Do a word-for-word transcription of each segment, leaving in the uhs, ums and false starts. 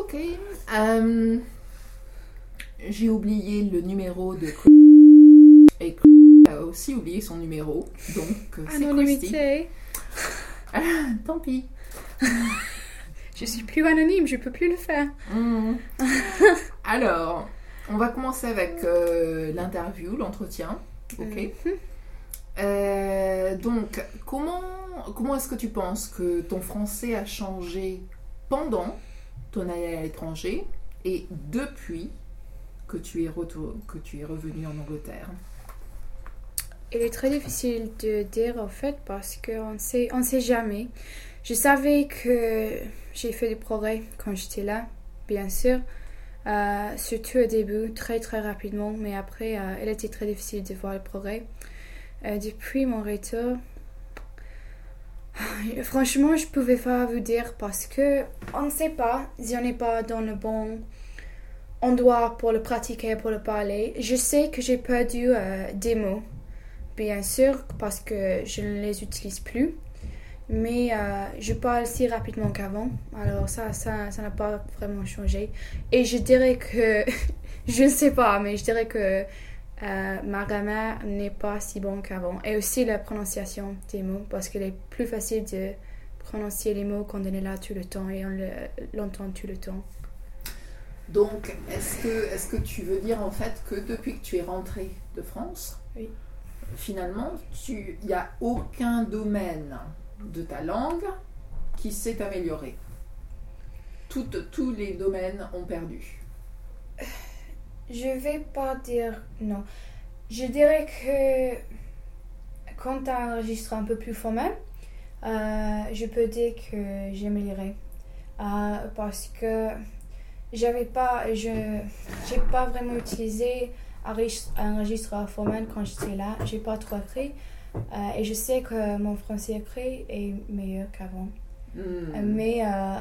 Ok. Euh, j'ai oublié le numéro de et a aussi oublié son numéro, donc c'est Anonymité. Ah, tant pis. Je suis plus anonyme, je peux plus le faire. Mmh. Alors, on va commencer avec euh, l'interview, l'entretien. Ok. Mmh. Euh, donc, comment, comment est-ce que tu penses que ton français a changé pendant ton année à l'étranger et depuis que tu es, retour, que tu es revenu en Angleterre? Il est très difficile de dire en fait parce qu'on ne sait, on sait jamais. Je savais que j'ai fait du progrès quand j'étais là, bien sûr. Euh, surtout au début, très très rapidement, mais après, euh, il était très difficile de voir le progrès. Euh, depuis mon retour, franchement, je ne pouvais pas vous dire parce que on ne sait pas si on n'est pas dans le bon endroit pour le pratiquer, pour le parler. Je sais que j'ai perdu euh, des mots, bien sûr, parce que je ne les utilise plus. Mais euh, je parle si rapidement qu'avant. Alors ça, ça, ça n'a pas vraiment changé. Et je dirais que, je ne sais pas, mais je dirais que euh, ma grammaire n'est pas si bonne qu'avant. Et aussi la prononciation des mots, parce qu'il est plus facile de prononcer les mots quand on est là tout le temps et on le, l'entend tout le temps. Donc, est-ce que, est-ce que tu veux dire en fait que depuis que tu es rentrée de France, oui. Finalement, il n'y a aucun domaine de ta langue qui s'est amélioré? Tout, tous les domaines ont perdu. Je ne vais pas dire non. Je dirais que quand tu as un registre un peu plus formel, euh, je peux dire que j'ai amélioré. Euh, parce que j'avais pas, je n'ai pas vraiment utilisé un registre formel quand j'étais là. J'ai pas trop appris. Euh, et je sais que mon français écrit est meilleur qu'avant. Mm. Euh, mais euh,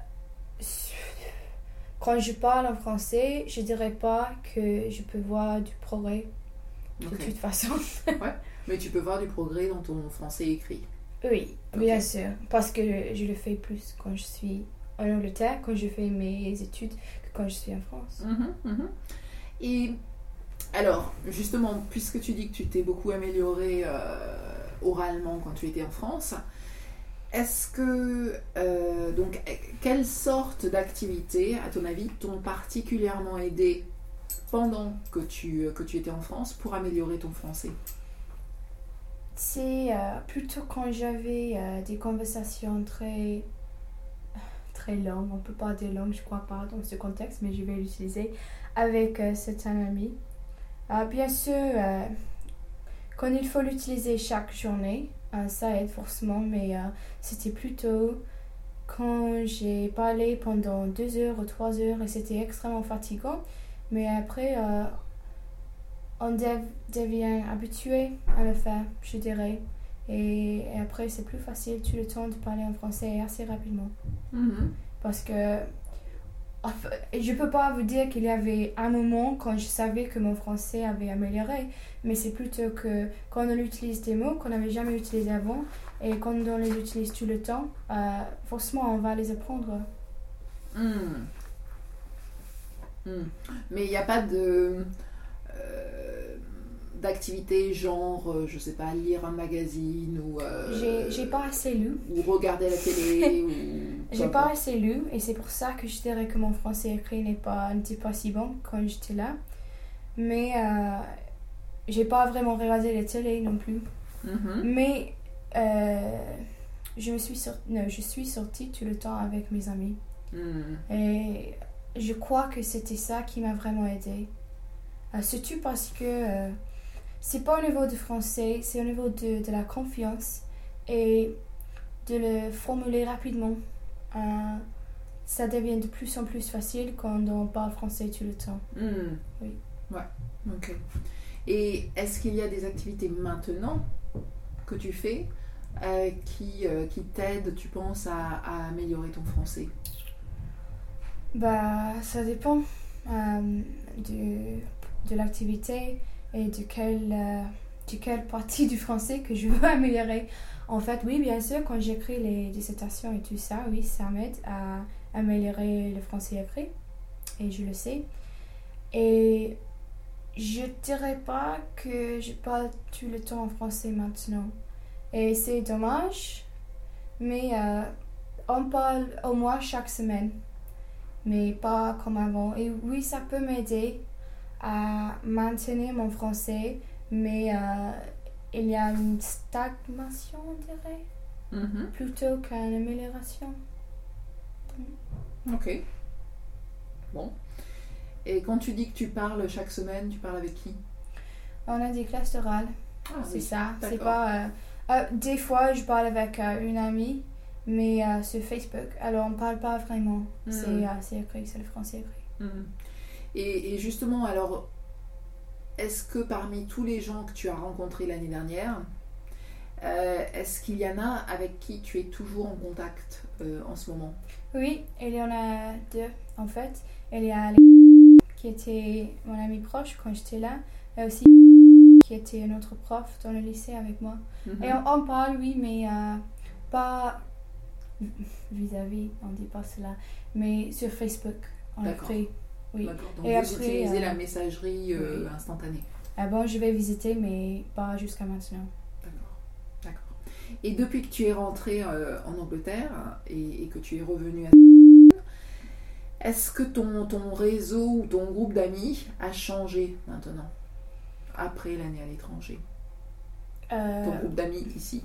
quand je parle en français, je dirais pas que je peux voir du progrès de okay. toute façon. Ouais, mais tu peux voir du progrès dans ton français écrit. Oui, okay. Bien sûr. Parce que je le fais plus quand je suis en Angleterre, quand je fais mes études, que quand je suis en France. Mm-hmm, mm-hmm. Et alors, justement, puisque tu dis que tu t'es beaucoup améliorée euh, oralement quand tu étais en France, est-ce que, euh, donc, quelle sorte d'activités, à ton avis, t'ont particulièrement aidé pendant que tu, que tu étais en France pour améliorer ton français? C'est euh, plutôt quand j'avais euh, des conversations très, très longues, on ne peut pas dire longues, je crois pas, dans ce contexte, mais je vais l'utiliser, avec euh, certains amis. Euh, bien sûr, euh, quand il faut l'utiliser chaque journée, euh, ça aide forcément, mais euh, c'était plutôt quand j'ai parlé pendant deux heures ou trois heures et c'était extrêmement fatigant. Mais après, euh, on dev- devient habitué à le faire, je dirais. Et, et après, c'est plus facile tout le temps de parler en français assez rapidement. Mm-hmm. Parce que je peux pas vous dire qu'il y avait un moment quand je savais que mon français avait amélioré, mais c'est plutôt que quand on utilise des mots qu'on n'avait jamais utilisés avant et quand on les utilise tout le temps, euh, forcément on va les apprendre. Mmh. Mmh. Mais il n'y a pas de euh, d'activité genre, euh, je sais pas, lire un magazine ou euh, j'ai, j'ai pas assez lu ou regarder la télé ou j'ai pas assez lu et c'est pour ça que je dirais que mon français écrit n'est pas, n'était pas si bon quand j'étais là, mais euh, j'ai pas vraiment regardé la télé non plus. Mm-hmm. Mais euh, je me suis sorti, non, je suis sortie tout le temps avec mes amis. Mm. Et je crois que c'était ça qui m'a vraiment aidée. Euh, surtout parce que euh, c'est pas au niveau du français, c'est au niveau de, de la confiance et de le formuler rapidement. Euh, ça devient de plus en plus facile quand on parle français tout le temps. Mm. Oui. Ouais, ok. Et est-ce qu'il y a des activités maintenant que tu fais euh, qui, euh, qui t'aident, tu penses, à, à améliorer ton français? Bah, ça dépend euh, de, de l'activité et de quelle, euh, de quelle partie du français que je veux améliorer. En fait, oui, bien sûr, quand j'écris les dissertations et tout ça, oui, ça m'aide à améliorer le français écrit. Et je le sais. Et je dirais pas que je parle tout le temps en français maintenant. Et c'est dommage. Mais euh, on parle au moins chaque semaine. Mais pas comme avant. Et oui, ça peut m'aider à maintenir mon français. Mais euh, il y a une stagnation, on dirait. Mm-hmm. Plutôt qu'une amélioration. Ok. Bon. Et quand tu dis que tu parles chaque semaine, tu parles avec qui? On a des classes orales. Ah, c'est oui. ça. D'accord. C'est pas. Euh, euh, des fois, je parle avec euh, une amie, mais euh, sur Facebook. Alors, on parle pas vraiment. Mm. C'est, euh, c'est écrit, c'est le français écrit. Mm. Et, et justement, alors, est-ce que parmi tous les gens que tu as rencontrés l'année dernière, euh, est-ce qu'il y en a avec qui tu es toujours en contact euh, en ce moment? Oui, il y en a deux en fait. Il y a qui était mon ami proche quand j'étais là, et aussi qui était un autre prof dans le lycée avec moi. Mm-hmm. Et on, on parle, oui, mais euh, pas vis-à-vis, on dit pas cela, mais sur Facebook. On D'accord. A pris, oui. D'accord. Donc et vous après, utilisez euh, la messagerie euh, oui. instantanée. Ah bon, je vais visiter, mais pas jusqu'à maintenant. D'accord. D'accord. Et depuis que tu es rentrée euh, en Angleterre et, et que tu es revenue à... Est-ce que ton, ton réseau ou ton groupe d'amis a changé maintenant, après l'année à l'étranger? euh... Ton groupe d'amis ici?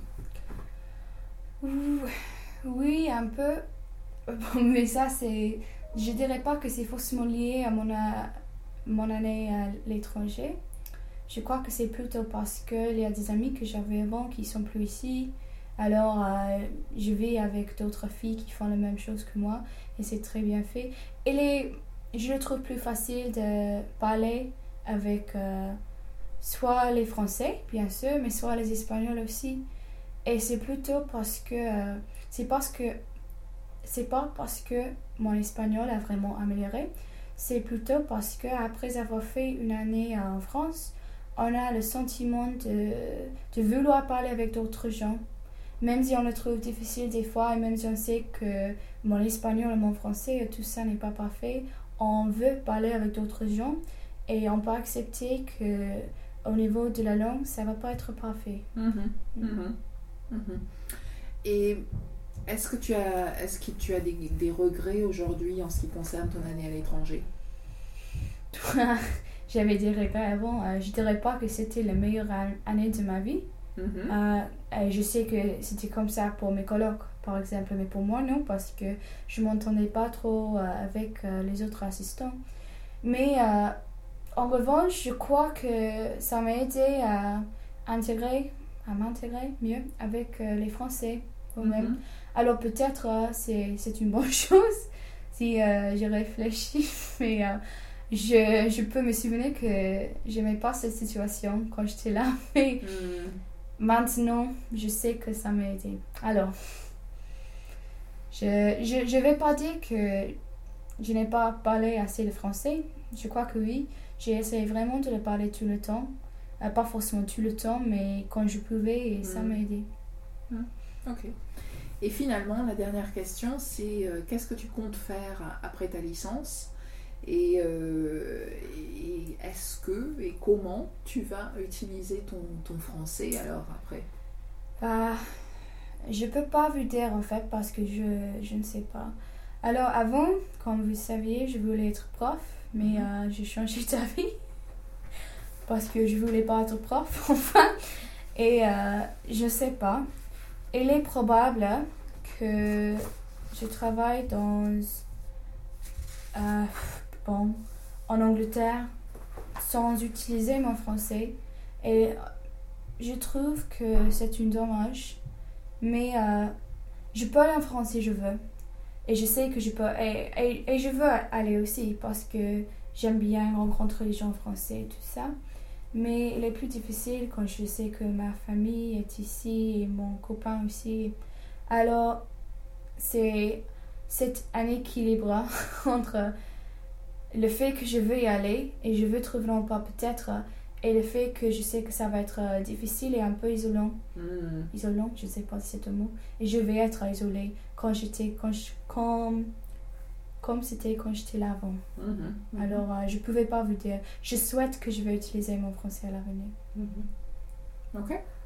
Oui, un peu. Mais ça, c'est... Je dirais pas que c'est forcément lié à mon, à mon année à l'étranger. Je crois que c'est plutôt parce qu'il y a des amis que j'avais avant qui sont plus ici. Alors, euh, je vais avec d'autres filles qui font la même chose que moi et c'est très bien fait. Et les, je le trouve plus facile de parler avec euh, soit les Français, bien sûr, mais soit les Espagnols aussi. Et c'est plutôt parce que... Euh, c'est parce que... C'est pas parce que mon espagnol a vraiment amélioré. C'est plutôt parce qu'après avoir fait une année en France, on a le sentiment de, de vouloir parler avec d'autres gens. Même si on le trouve difficile des fois et même si on sait que mon espagnol et mon français, tout ça n'est pas parfait, on veut parler avec d'autres gens et on peut accepter qu'au niveau de la langue, ça ne va pas être parfait. Mmh, mmh, mmh. Et est-ce que tu as, est-ce que tu as des, des regrets aujourd'hui en ce qui concerne ton année à l'étranger? J'avais des regrets avant. Euh, je ne dirais pas que c'était la meilleure année de ma vie. Mm-hmm. Euh, je sais que c'était comme ça pour mes colocs, par exemple, mais pour moi, non, parce que je ne m'entendais pas trop euh, avec euh, les autres assistants. Mais euh, en revanche, je crois que ça m'a aidé à intégrer, à m'intégrer mieux avec euh, les Français eux-mêmes. Mm-hmm. Alors peut-être euh, c'est, c'est une bonne chose si euh, je réfléchis, mais... Euh, Je, je peux me souvenir que je n'aimais pas cette situation quand j'étais là, mais mm. maintenant, je sais que ça m'a aidé. Alors, je ne je, je vais pas dire que je n'ai pas parlé assez le français. Je crois que oui, j'ai essayé vraiment de le parler tout le temps. Euh, pas forcément tout le temps, mais quand je pouvais, et mm. ça m'a aidé. Mm. Ok. Et finalement, la dernière question, c'est euh, qu'est-ce que tu comptes faire après ta licence ? Et, euh, et est-ce que et comment tu vas utiliser ton, ton français alors après? Bah, je peux pas vous dire en fait parce que je, je ne sais pas. Alors avant, comme vous saviez, je voulais être prof, mais mm-hmm. euh, j'ai changé d'avis parce que je voulais pas être prof enfin. Et euh, je sais pas. Il est probable que je travaille dans... Euh, Bon, en Angleterre, sans utiliser mon français. Et je trouve que c'est une dommage. Mais euh, je peux aller en France si je veux. Et je sais que je peux... Et, et, et je veux aller aussi parce que j'aime bien rencontrer les gens français et tout ça. Mais il est plus difficile quand je sais que ma famille est ici et mon copain aussi. Alors, c'est, c'est un équilibre entre... le fait que je veux y aller et je veux trouver l'emploi peut-être et le fait que je sais que ça va être difficile et un peu isolant. Mm. Isolant, je ne sais pas si c'est un mot. Et je vais être isolée quand j'étais... Quand je, quand, comme c'était quand j'étais là avant. Mm-hmm. Alors, euh, je ne pouvais pas vous dire. Je souhaite que je vais utiliser mon français à l'avenir. Mm-hmm. Ok.